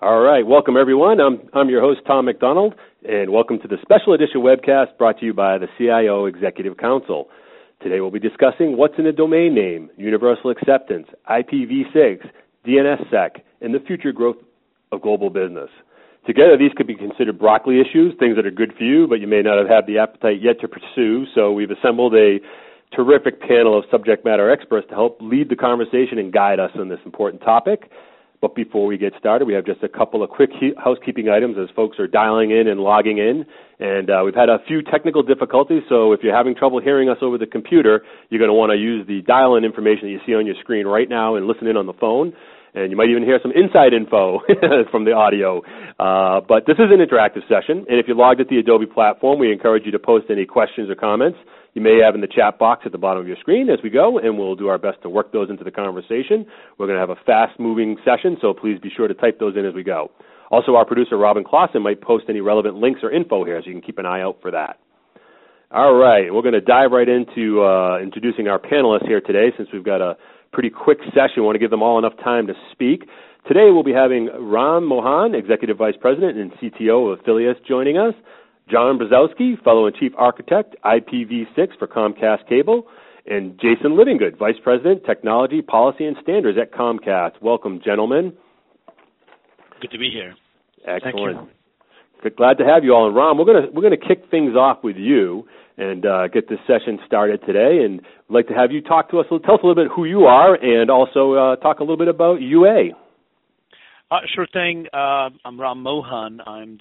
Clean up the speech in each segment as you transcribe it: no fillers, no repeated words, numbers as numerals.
All right, welcome everyone. I'm your host, Tom McDonald, and welcome to the special edition webcast brought to you by the CIO Executive Council. Today we'll be discussing what's in a domain name, universal acceptance, IPv6, DNSSEC, and the future growth of global business. Together, these could be considered broccoli issues, things that are good for you, but you may not have had the appetite yet to pursue. So we've assembled a terrific panel of subject matter experts to help lead the conversation and guide us on this important topic. But before we get started, we have just a couple of quick housekeeping items as folks are dialing in and logging in. And we've had a few technical difficulties, so if you're having trouble hearing us over the computer, you're going to want to use the dial-in information that you see on your screen right now and listen in on the phone. And you might even hear some inside info from the audio. But this is an interactive session, and if you're logged at the Adobe platform, we encourage you to post any questions or comments you may have in the chat box at the bottom of your screen as we go, and we'll do our best to work those into the conversation. We're going to have a fast-moving session, so please be sure to type those in as we go. Also, our producer, Robin Clausen, might post any relevant links or info here, so you can keep an eye out for that. All right, we're going to dive right into introducing our panelists here today, since we've got a pretty quick session. We want to give them all enough time to speak. Today we'll be having Ram Mohan, Executive Vice President and CTO of Afilias, joining us. John Brzezowski, Fellow and Chief Architect, IPv6 for Comcast Cable, and Jason Livingood, Vice President, Technology, Policy, and Standards at Comcast. Welcome, gentlemen. Good to be here. Excellent. Thank you. Glad to have you all. And Ram, we're going to kick things off with you and get this session started today. And I'd like to have you talk to us. Tell us a little bit who you are, and also talk a little bit about UA. Sure thing. I'm Ram Mohan. I'm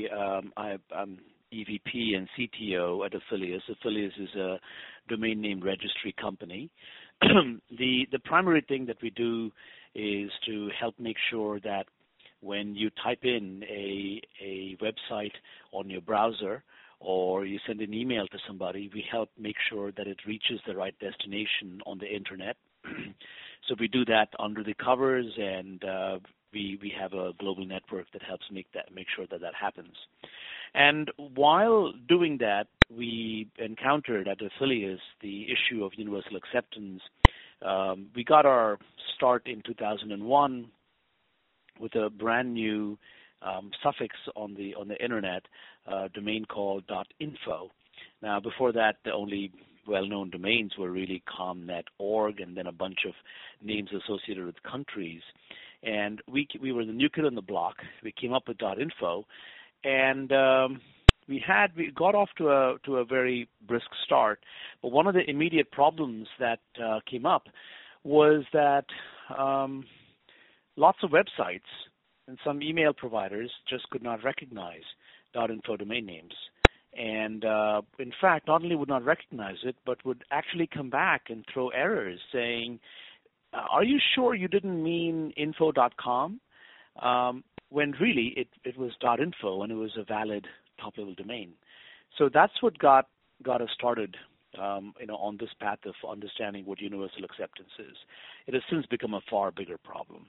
I'm EVP and CTO at Afilias. Afilias is a domain name registry company. The primary thing that we do is to help make sure that when you type in a website on your browser or you send an email to somebody, we help make sure that it reaches the right destination on the internet. So we do that under the covers, and we have a global network that helps make sure that happens. And while doing that, we encountered at Afilias the issue of universal acceptance. We got our start in 2001 with a brand new suffix on the internet, domain called .info. Now, before that, the only well-known domains were really comnet.org and then a bunch of names associated with countries. And we were the new kid on the block. We came up with .info, and we got off to a very brisk start. But one of the immediate problems that came up was that lots of websites and some email providers just could not recognize .info domain names. And in fact, not only would not recognize it, but would actually come back and throw errors saying, are you sure you didn't mean info.com? When really it was .info, and it was a valid top-level domain. So that's what got us started on this path of understanding what universal acceptance is. It has since become a far bigger problem.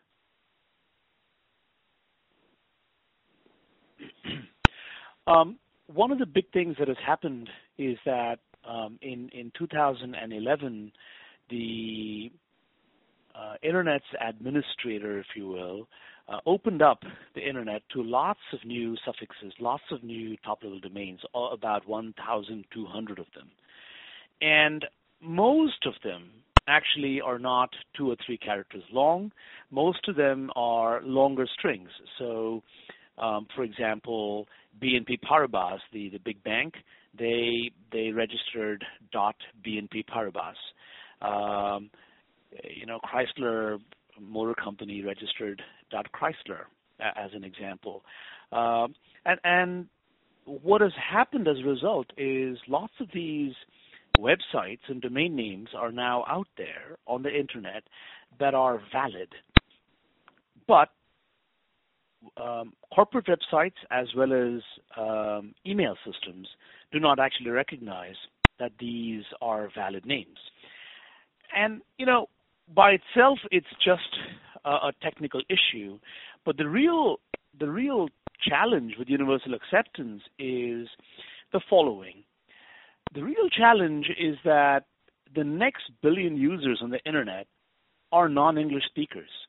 One of the big things that has happened is that in 2011, the Internet's administrator, if you will, opened up the Internet to lots of new suffixes, lots of new top-level domains, about 1,200 of them. And most of them actually are not 2 or 3 characters long. Most of them are longer strings. So, for example, BNP Paribas, the big bank, they registered .BNP Paribas. Chrysler Motor Company registered .Chrysler, as an example. And what has happened as a result is lots of these websites and domain names are now out there on the internet that are valid. But corporate websites as well as email systems do not actually recognize that these are valid names. And, by itself, it's just a technical issue. But the real challenge with universal acceptance is the following. The real challenge is that the next billion users on the internet are non-English speakers.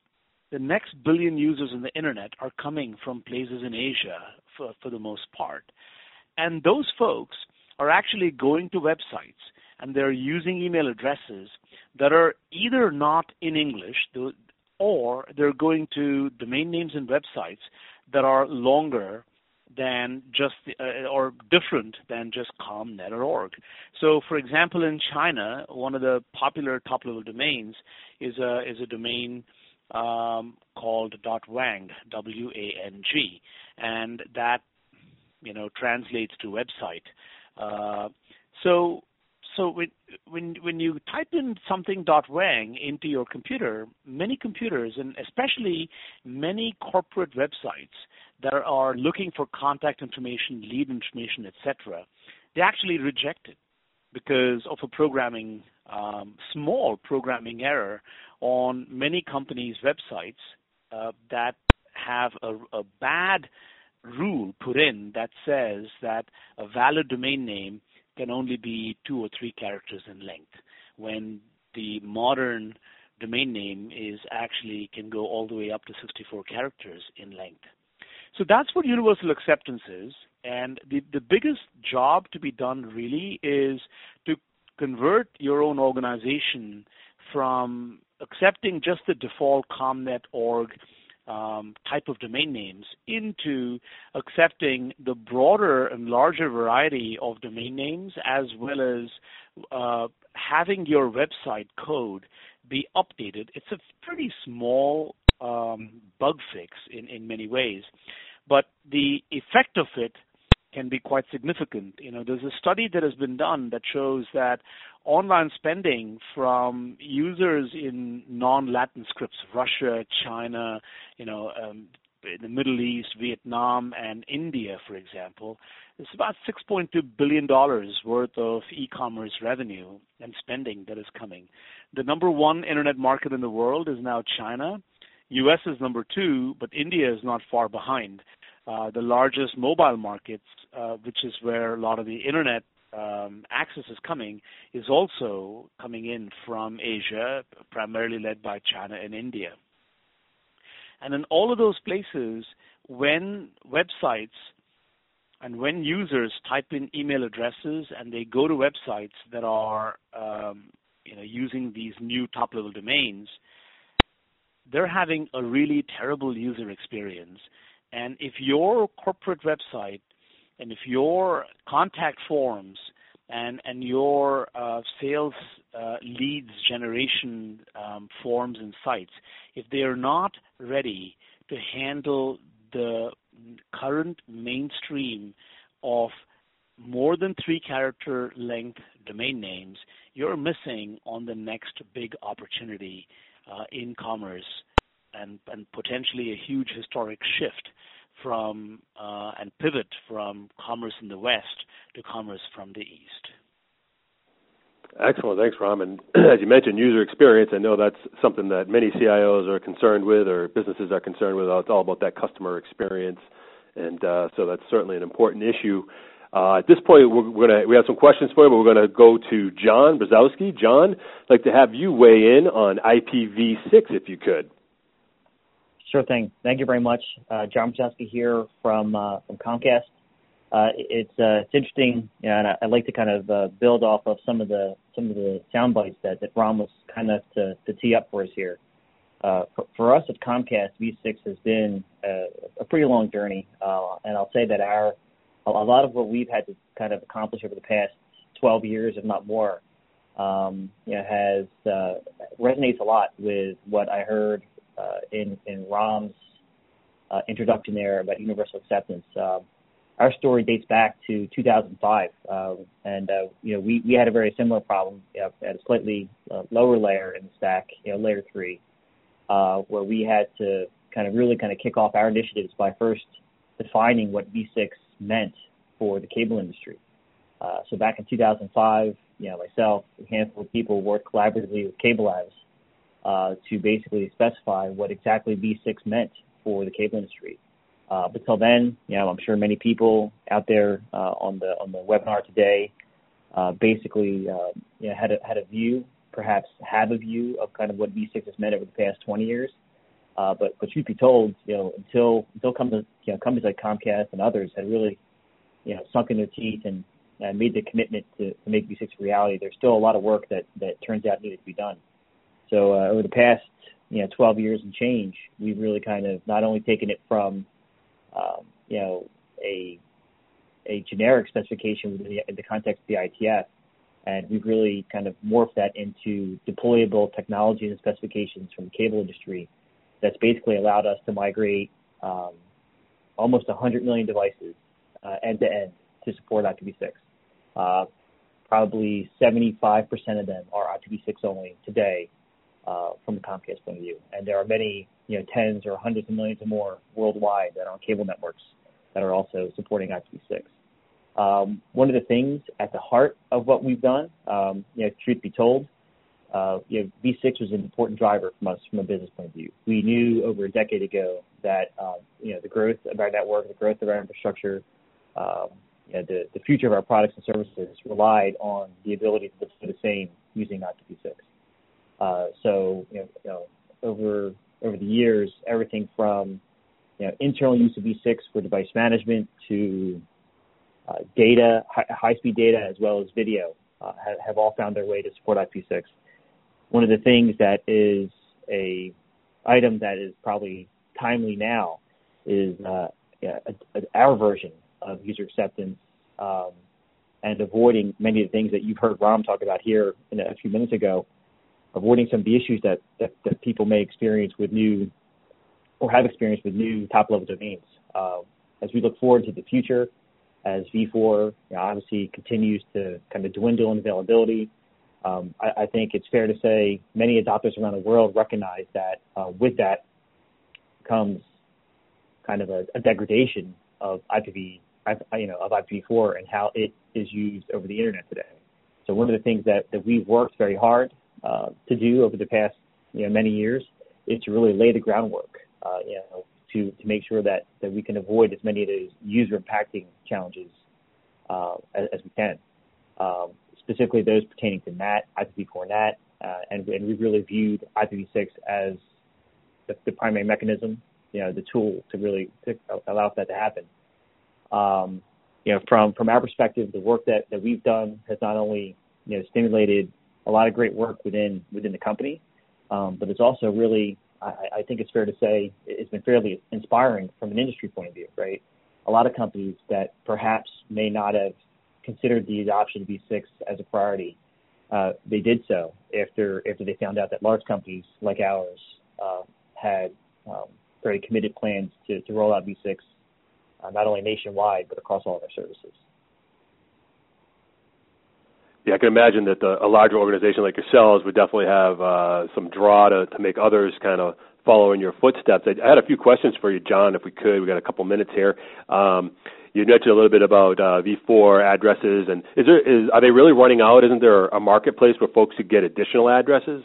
the next billion users on the internet are coming from places in Asia for the most part. And those folks are actually going to websites and they're using email addresses that are either not in English or they're going to domain names and websites that are longer than just or different than just .com/net or .org. So, for example, in China, one of the popular top-level domains is a domain called .wang, W-A-N-G, and that translates to website. So when you type in something .wang into your computer, many computers, and especially many corporate websites that are looking for contact information, lead information, etc., they actually reject it because of a small programming error on many companies' websites that have a bad rule put in that says that a valid domain name can only be 2 or 3 characters in length, when the modern domain name can go all the way up to 64 characters in length. So that's what universal acceptance is, and the biggest job to be done really is to convert your own organization from accepting just the default .com/net, .org type of domain names into accepting the broader and larger variety of domain names, as well as having your website code be updated. It's a pretty small bug fix in many ways, but the effect of it can be quite significant. There's a study that has been done that shows that online spending from users in non-Latin scripts, Russia, China, in the Middle East, Vietnam, and India, for example, it's about $6.2 billion worth of e-commerce revenue and spending that is coming. The number one internet market in the world is now China. U.S. is number 2, but India is not far behind. The largest mobile markets, which is where a lot of the internet access is coming, is also coming in from Asia, primarily led by China and India. And in all of those places, when websites and when users type in email addresses and they go to websites that are using these new top-level domains, they're having a really terrible user experience. And if your corporate website and if your contact forms and your sales leads generation forms and sites, if they are not ready to handle the current mainstream of more than 3-character length domain names, you're missing on the next big opportunity in commerce and potentially a huge historic shift from and pivot from commerce in the West to commerce from the East. Excellent. Thanks, Ram. And as you mentioned, user experience, I know that's something that many CIOs are concerned with or businesses are concerned with. It's all about that customer experience. And so that's certainly an important issue. At this point, we have some questions for you, but we're going to go to John Brzezowski. John, I'd like to have you weigh in on IPv6 if you could. Sure thing. Thank you very much. John Brzezowski here from Comcast. It's interesting, and I'd like to kind of build off of some of the sound bites that Ram was kind enough to tee up for us here. For us at Comcast, V6 has been a pretty long journey, and I'll say that a lot of what we've had to kind of accomplish over the past 12 years, if not more, has resonates a lot with what I heard in Ram's introduction there about universal acceptance. Our story dates back to 2005, and we had a very similar problem at a slightly lower layer in the stack, layer 3, where we had to kind of kick off our initiatives by first defining what V6 meant for the cable industry. So back in 2005, myself, a handful of people worked collaboratively with CableLabs to basically specify what exactly V6 meant for the cable industry. But till then, I'm sure many people out there on the webinar today basically had a view, perhaps have a view of kind of what V6 has meant over the past 20 years. But truth be told, until companies like Comcast and others had really, sunk in their teeth and made the commitment to make V6 a reality, there's still a lot of work that turns out needed to be done. So over the past 12 years and change, we've really kind of not only taken it from a generic specification within the context of the IETF, and we've really kind of morphed that into deployable technologies and specifications from the cable industry that's basically allowed us to migrate almost 100 million devices end-to-end to support IPv6. Probably 75% of them are IPv6 only today from the Comcast point of view. And there are many, tens or hundreds of millions or more worldwide that are on cable networks that are also supporting IPv6. One of the things at the heart of what we've done, truth be told, V6 was an important driver from us from a business point of view. We knew over a decade ago that the growth of our network, the growth of our infrastructure, the future of our products and services relied on the ability to do the same using IPv6. So over the years, everything from internal use of V6 for device management to data, high-speed data, as well as video, have all found their way to support IPv6. One of the things that is a item that is probably timely now is our version of user acceptance and avoiding many of the things that you've heard Ram talk about here a few minutes ago, avoiding some of the issues that people may experience with new or have experienced with new top-level domains. As we look forward to the future, as V4 obviously continues to kind of dwindle in availability, I think it's fair to say many adopters around the world recognize that with that comes kind of a degradation of IPv4 and how it is used over the internet today. So one of the things that we've worked very hard to do over the past many years is to really lay the groundwork to make sure that we can avoid as many of those user impacting challenges as we can. Specifically those pertaining to NAT, IPv4 NAT, and we've really viewed IPv6 as the primary mechanism, the tool to really allow that to happen. From our perspective, the work that we've done has not only stimulated a lot of great work within the company, but it's also really, I think it's fair to say, it's been fairly inspiring from an industry point of view, right? A lot of companies that perhaps may not have considered the adoption of V6 as a priority, they did so after they found out that large companies like ours had very committed plans to roll out V6 not only nationwide but across all of our services. Yeah, I can imagine that a larger organization like yourselves would definitely have some draw to make others kind of follow in your footsteps. I had a few questions for you, John, if we could. We got a couple minutes here. You mentioned a little bit about V4 addresses, and are they really running out? Isn't there a marketplace where folks could get additional addresses?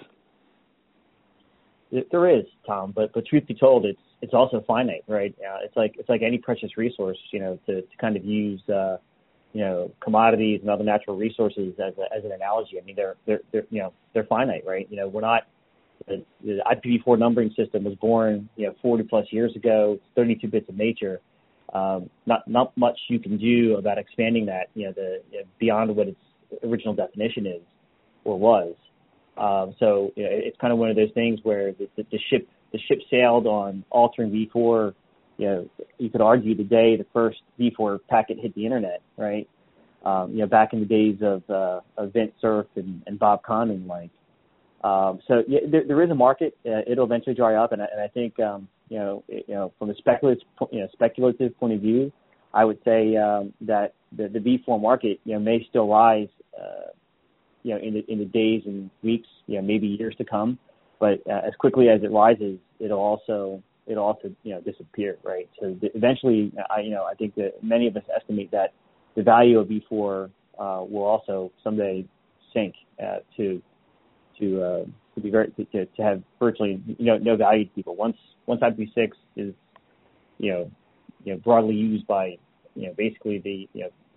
There is, Tom, but truth be told, it's also finite, right? It's like any precious resource, to kind of use commodities and other natural resources as an analogy. I mean, they're finite, right? We're not. The IPv4 numbering system was born 40 plus years ago. It's 32 bits of nature. Not much you can do about expanding that beyond what its original definition is or was. So it's kind of one of those things where the ship sailed on altering V4. You could argue the day the first V4 packet hit the internet, right? Back in the days of Vint Cerf and Bob Kahn and like. So there is a market. It'll eventually dry up, and I think from a speculative point of view, I would say that the V4 market may still rise in the days and weeks, maybe years to come. But as quickly as it rises, it'll also disappear, right? So eventually, I think that many of us estimate that the value of V4 will also someday sink to have virtually no value to people. Once IPv6 is broadly used by basically the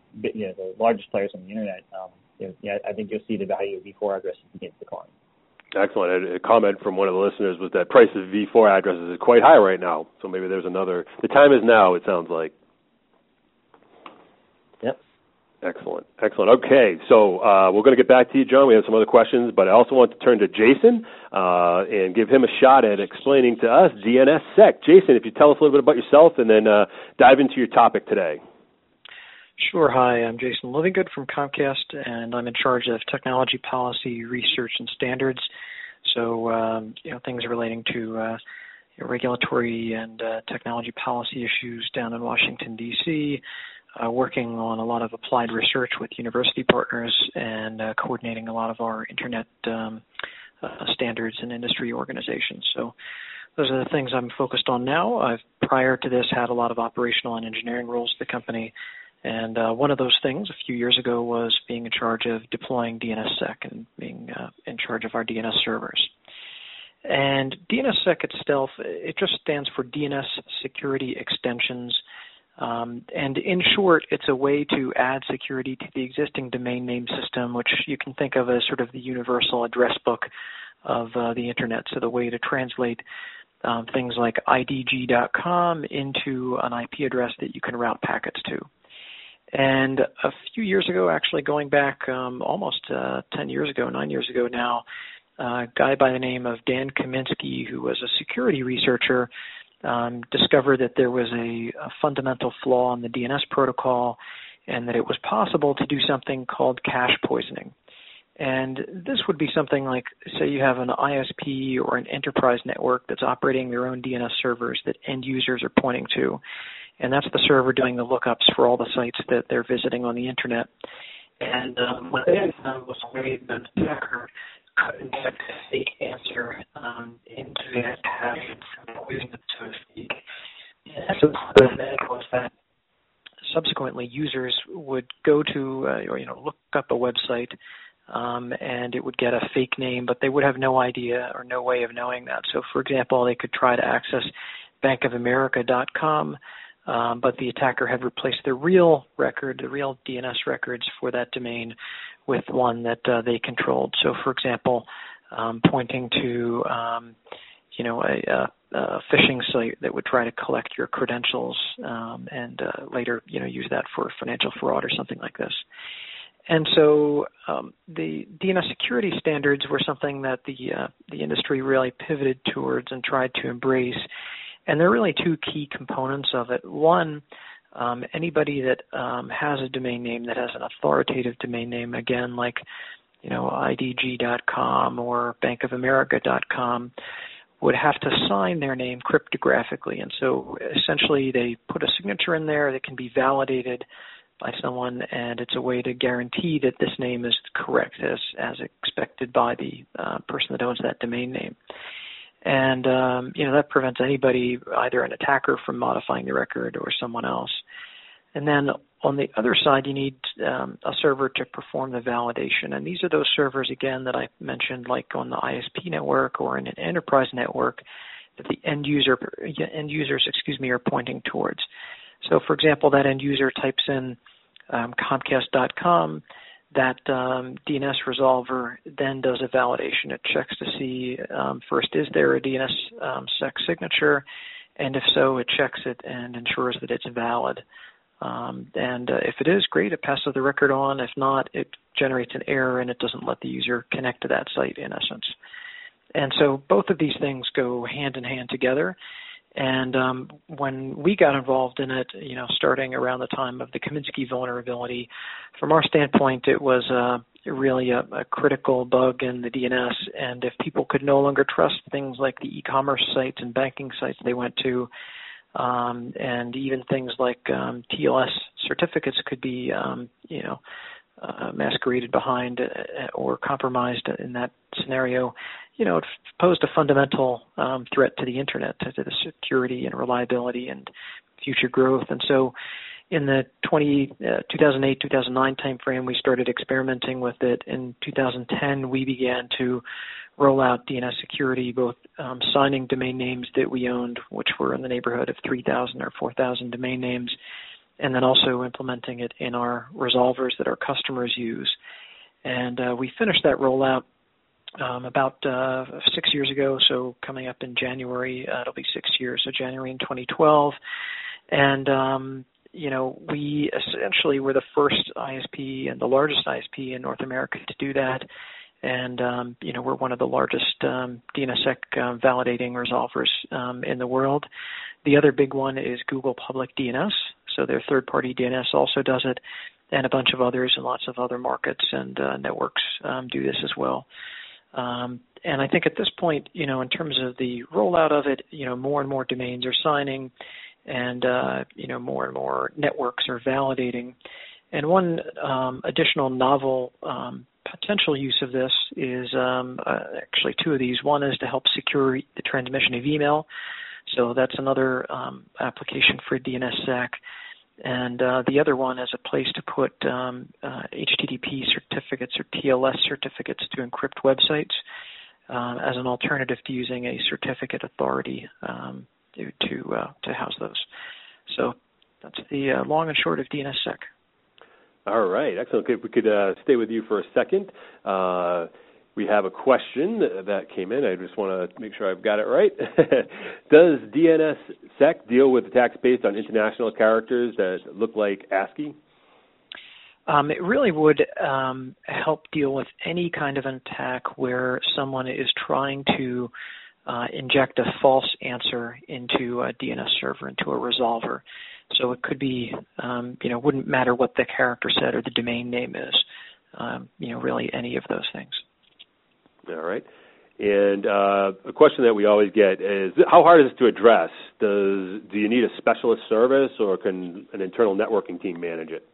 largest players on the internet, I think you'll see the value of V4 addresses begin to decline. Excellent. A comment from one of the listeners was that price of V4 addresses is quite high right now. So maybe there's another. The time is now, it sounds like. Yep. Excellent. Okay, so we're going to get back to you, John. We have some other questions, but I also want to turn to Jason and give him a shot at explaining to us DNSSEC. Jason, if you tell us a little bit about yourself and then dive into your topic today. Sure. Hi, I'm Jason Livingood from Comcast, and I'm in charge of technology policy, research, and standards. So, things relating to regulatory and technology policy issues down in Washington, D.C., working on a lot of applied research with university partners and coordinating a lot of our Internet standards and industry organizations. So those are the things I'm focused on now. I've, prior to this, had a lot of operational and engineering roles at the company. And one of those things a few years ago was being in charge of deploying DNSSEC and being in charge of our DNS servers. And DNSSEC itself, it just stands for DNS Security Extensions. And in short, it's a way to add security to the existing domain name system, which you can think of as sort of the universal address book of the Internet. So the way to translate things like idg.com into an IP address that you can route packets to. And a few years ago, actually going back almost 10 years ago, 9 years ago now, a guy by the name of Dan Kaminsky, who was a security researcher, discovered that there was a fundamental flaw in the DNS protocol and that it was possible to do something called cache poisoning. And this would be something like, say you have an ISP or an enterprise network that's operating their own DNS servers that end users are pointing to. And that's the server doing the lookups for all the sites that they're visiting on the Internet. And what they had found was a way that the attacker could inject a fake answer into that cache and poison it, so to speak. And so that was that subsequently users would go to look up a website and it would get a fake name, but they would have no idea or no way of knowing that. So, for example, they could try to access bankofamerica.com, but the attacker had replaced the real record, the real DNS records for that domain with one that they controlled. So, for example, pointing to a phishing site that would try to collect your credentials and later use that for financial fraud or something like this. And so the DNS security standards were something that the industry really pivoted towards and tried to embrace. And there are really two key components of it. One, anybody that has a domain name that has an authoritative domain name, again, like idg.com or bankofamerica.com, would have to sign their name cryptographically. And so essentially they put a signature in there that can be validated by someone, and it's a way to guarantee that this name is correct as expected by the person that owns that domain name. And, that prevents anybody, either an attacker, from modifying the record or someone else. And then on the other side, you need a server to perform the validation. And these are those servers, again, that I mentioned, like on the ISP network or in an enterprise network, that the end users are pointing towards. So, for example, that end user types in Comcast.com. That DNS resolver then does a validation. It checks to see, first, is there a DNSSEC signature? And if so, it checks it and ensures that it's valid. And if it is, great, it passes the record on. If not, it generates an error and it doesn't let the user connect to that site, in essence. And so both of these things go hand in hand together. And when we got involved in it, starting around the time of the Kaminsky vulnerability, from our standpoint, it was really a critical bug in the DNS. And if people could no longer trust things like the e-commerce sites and banking sites they went to, and even things like TLS certificates could be, masqueraded behind or compromised in that scenario, it posed a fundamental threat to the Internet, to the security and reliability and future growth. And so in the 2008-2009 timeframe, we started experimenting with it. In 2010, we began to roll out DNS security, both signing domain names that we owned, which were in the neighborhood of 3,000 or 4,000 domain names, and then also implementing it in our resolvers that our customers use. And we finished that rollout about 6 years ago. So coming up in January, it'll be 6 years. So January in 2012, and we essentially were the first ISP and the largest ISP in North America to do that. And, we're one of the largest DNSSEC validating resolvers in the world. The other big one is Google Public DNS. So their third-party DNS also does it, and a bunch of others and lots of other markets and networks do this as well. And I think at this point, in terms of the rollout of it, more and more domains are signing, and more and more networks are validating. And one additional novel potential use of this is actually two of these. One is to help secure the transmission of email. So that's another application for DNSSEC. And the other one is a place to put HTTP certificates or TLS certificates to encrypt websites as an alternative to using a certificate authority to house those. So that's the long and short of DNSSEC. All right, excellent. If we could stay with you for a second. We have a question that came in. I just want to make sure I've got it right. Does DNSSEC deal with attacks based on international characters that look like ASCII? It really would help deal with any kind of an attack where someone is trying to inject a false answer into a DNS server, into a resolver. So it could be, wouldn't matter what the character said or the domain name is, really any of those things. All right. And a question that we always get is, how hard is this to address? Do you need a specialist service, or can an internal networking team manage it?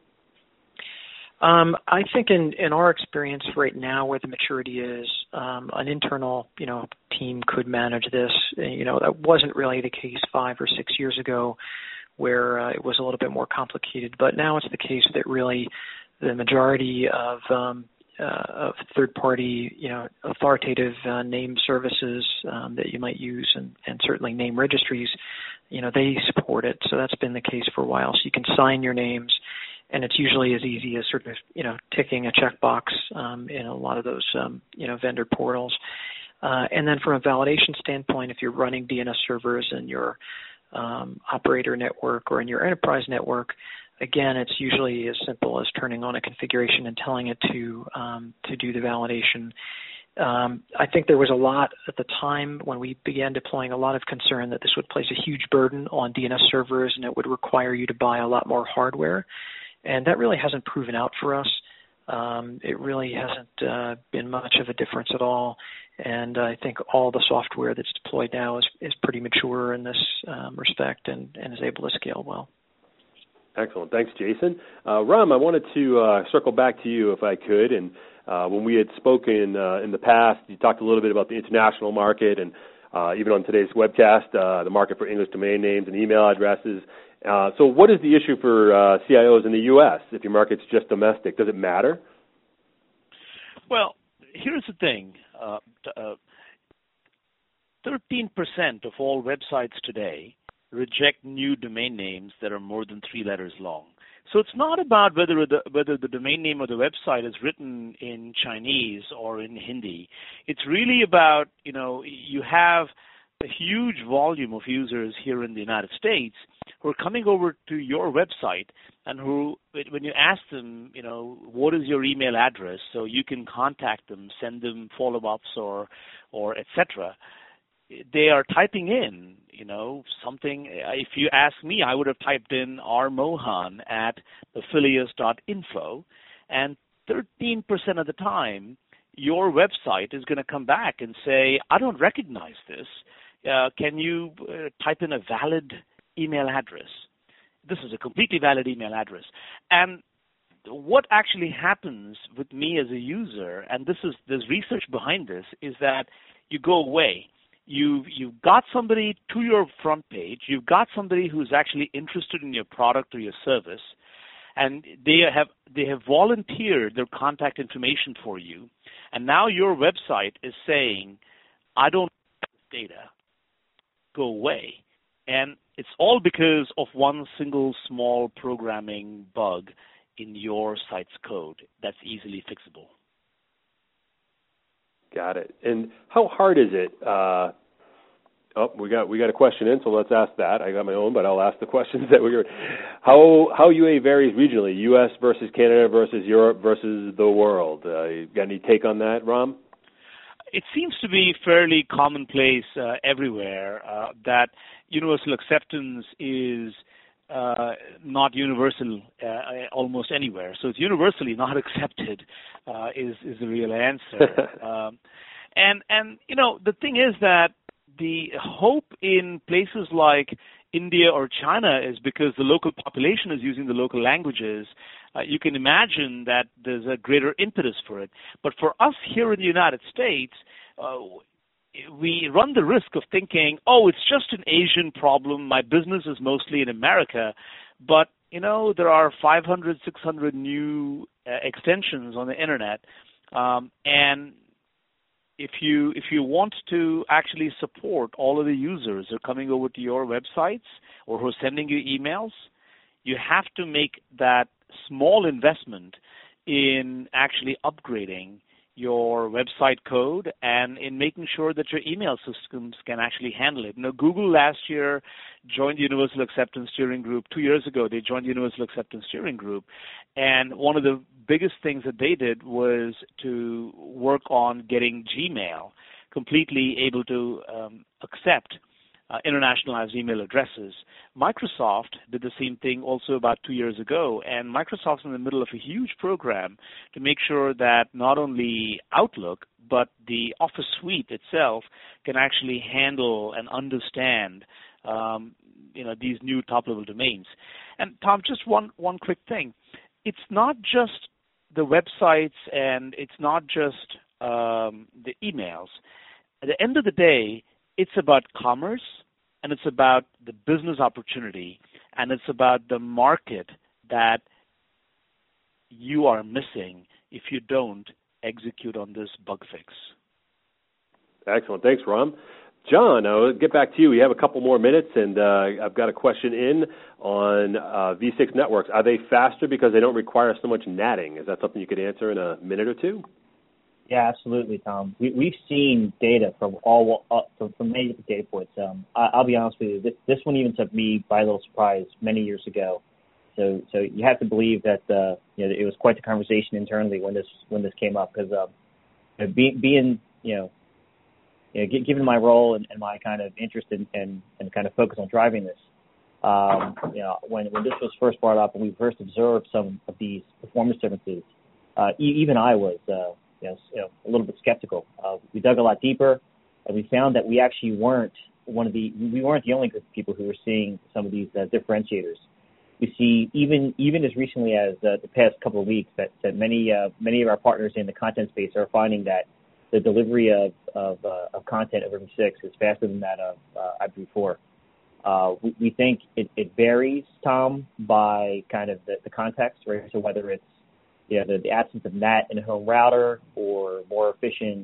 I think in our experience right now, where the maturity is, an internal, team could manage this. That wasn't really the case 5 or 6 years ago, where it was a little bit more complicated. But now it's the case that really the majority of third-party, authoritative name services that you might use, and certainly name registries, they support it. So that's been the case for a while. So you can sign your names, and it's usually as easy as sort of, ticking a checkbox in a lot of those, vendor portals. And then from a validation standpoint, if you're running DNS servers in your operator network or in your enterprise network, again, it's usually as simple as turning on a configuration and telling it to do the validation. I think there was a lot at the time when we began deploying, a lot of concern that this would place a huge burden on DNS servers and it would require you to buy a lot more hardware. And that really hasn't proven out for us. It really hasn't been much of a difference at all. And I think all the software that's deployed now is pretty mature in this respect and is able to scale well. Excellent. Thanks, Jason. Ram, I wanted to circle back to you if I could. And when we had spoken in the past, you talked a little bit about the international market, and even on today's webcast, the market for English domain names and email addresses. So what is the issue for CIOs in the U.S. if your market's just domestic? Does it matter? Well, here's the thing. 13% of all websites today reject new domain names that are more than 3 letters long. So it's not about whether the domain name of the website is written in Chinese or in Hindi. It's really about, you have a huge volume of users here in the United States who are coming over to your website and who, when you ask them, what is your email address, so you can contact them, send them follow-ups or et cetera, they are typing in, something. If you ask me, I would have typed in rmohan@afilias.info, and 13% of the time, your website is going to come back and say, I don't recognize this. Can you type in a valid email address? This is a completely valid email address. And what actually happens with me as a user, and there's research behind this, is that you go away. You've got somebody to your front page. You've got somebody who's actually interested in your product or your service, and they have volunteered their contact information for you. And now your website is saying, I don't have this data. Go away. And it's all because of one single small programming bug in your site's code that's easily fixable. Got it. And how hard is it? We got a question in, so let's ask that. I got my own, but I'll ask the questions that we heard. How UA varies regionally, U.S. versus Canada versus Europe versus the world. You got any take on that, Ram? It seems to be fairly commonplace everywhere that universal acceptance is not universal almost anywhere. So it's universally not accepted is the real answer. And the thing is that the hope in places like India or China is because the local population is using the local languages. You can imagine that there's a greater impetus for it. But for us here in the United States, we run the risk of thinking, it's just an Asian problem. My business is mostly in America. But, there are 500, 600 new extensions on the Internet. And if you want to actually support all of the users who are coming over to your websites or who are sending you emails, you have to make that small investment in actually upgrading your website code and in making sure that your email systems can actually handle it. Google last year joined the Universal Acceptance Steering Group. 2 years ago, they joined the Universal Acceptance Steering Group. And one of the biggest things that they did was to work on getting Gmail completely able to accept internationalized email addresses. Microsoft did the same thing also about 2 years ago, and Microsoft's in the middle of a huge program to make sure that not only Outlook, but the Office suite itself can actually handle and understand these new top-level domains. And Tom, just one quick thing. It's not just the websites and it's not just the emails. At the end of the day, it's about commerce, and it's about the business opportunity, and it's about the market that you are missing if you don't execute on this bug fix. Excellent. Thanks, Ram. John, I'll get back to you. We have a couple more minutes, and I've got a question in on V6 networks. Are they faster because they don't require so much natting? Is that something you could answer in a minute or two? Yeah, absolutely, Tom. We've seen data from many different data points. I'll be honest with you, this one even took me by a little surprise many years ago. So you have to believe that it was quite the conversation internally when this came up, because being given my role and my kind of interest and kind of focus on driving this, when this was first brought up and we first observed some of these performance differences, even I was a little bit skeptical. We dug a lot deeper, and we found that we actually weren't the only group of people who were seeing some of these differentiators. We see even as recently as the past couple of weeks that many of our partners in the content space are finding that the delivery of content over V6 is faster than that of IPv4. We think it varies, Tom, by kind of the context, right? So whether it's the absence of NAT in a home router, or more efficient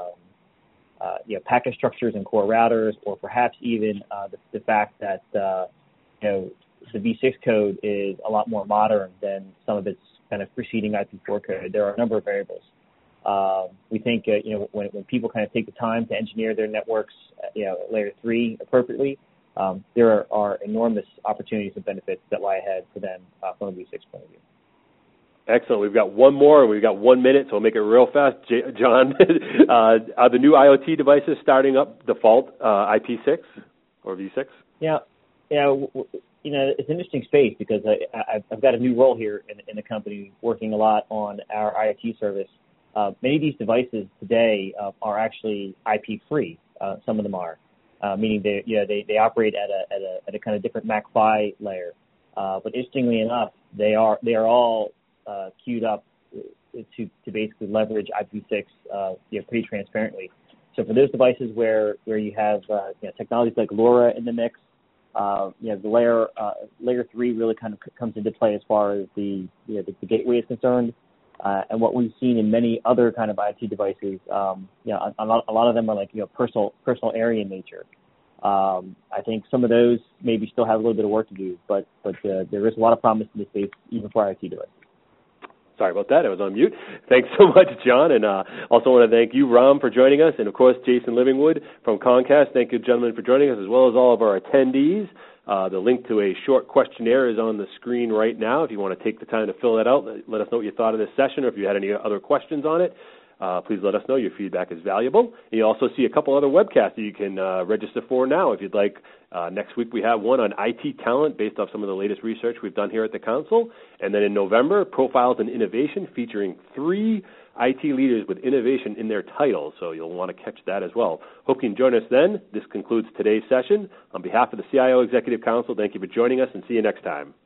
packet structures in core routers, or perhaps even the fact that the V6 code is a lot more modern than some of its kind of preceding IPv4 code. There are a number of variables. We think when people kind of take the time to engineer their networks, layer 3 appropriately, there are enormous opportunities and benefits that lie ahead for them from a V6 point of view. Excellent. We've got one more, and we've got 1 minute, so we'll make it real fast. John, are the new IoT devices starting up default IP6 or V6? Yeah. It's an interesting space because I've got a new role here in the company, working a lot on our IoT service. Many of these devices today are actually IP-free. Some of them are, meaning they operate at a kind of different MAC-PHY layer. But interestingly enough, they are all queued up to basically leverage IPv6 pretty transparently. So for those devices where you have technologies like LoRa in the mix, the layer 3 really kind of comes into play as far as the gateway is concerned. And what we've seen in many other kind of IoT devices, a lot of them are like personal area in nature. I think some of those maybe still have a little bit of work to do, but there is a lot of promise in this space even for IoT devices. Sorry about that. I was on mute. Thanks so much, John. And also want to thank you, Ram, for joining us. And, of course, Jason Livingwood from Comcast. Thank you, gentlemen, for joining us, as well as all of our attendees. The link to a short questionnaire is on the screen right now. If you want to take the time to fill that out, let us know what you thought of this session, or if you had any other questions on it. Please let us know. Your feedback is valuable. And you also see a couple other webcasts that you can register for now if you'd like. Next week we have one on IT talent based off some of the latest research we've done here at the Council. And then in November, Profiles in Innovation, featuring 3 IT leaders with innovation in their title. So you'll want to catch that as well. Hope you can join us then. This concludes today's session. On behalf of the CIO Executive Council, thank you for joining us, and see you next time.